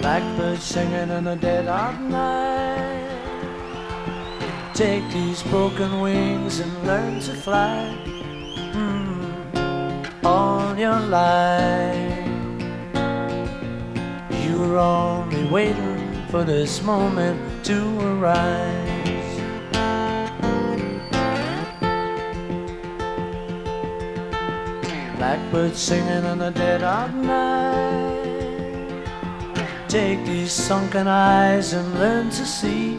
Blackbird singing in the dead of night. Take these broken wings and learn to fly all your life. You were only waiting for this moment to arise. Blackbird singing in the dead of night. Take these sunken eyes and learn to see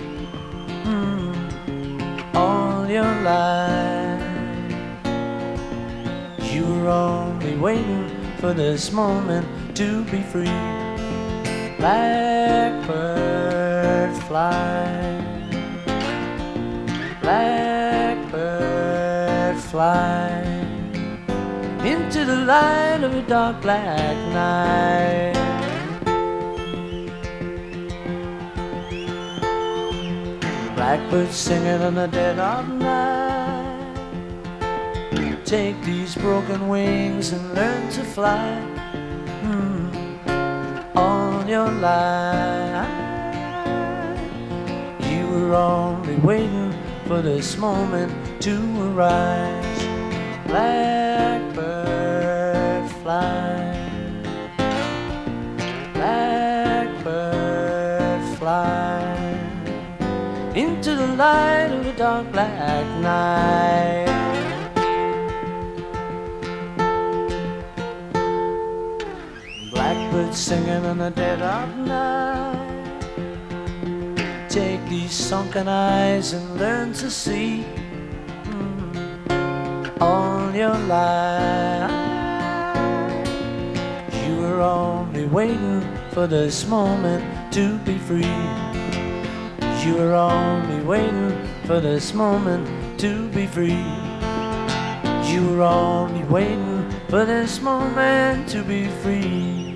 all your life. You were only waiting for this moment to be free. Blackbird fly, blackbird fly into the light of a dark black night. Blackbird singing in the dead of night. Take these broken wings and learn to fly all your life. You were only waiting for this moment to arise. Blackbird fly, blackbird fly into the light of the dark black night. Blackbird singing in the dead of night. Take these sunken eyes and learn to see all your life. You were only waiting for this moment to be free. You were only waiting for this moment to be free. You were only waiting for this moment to be free.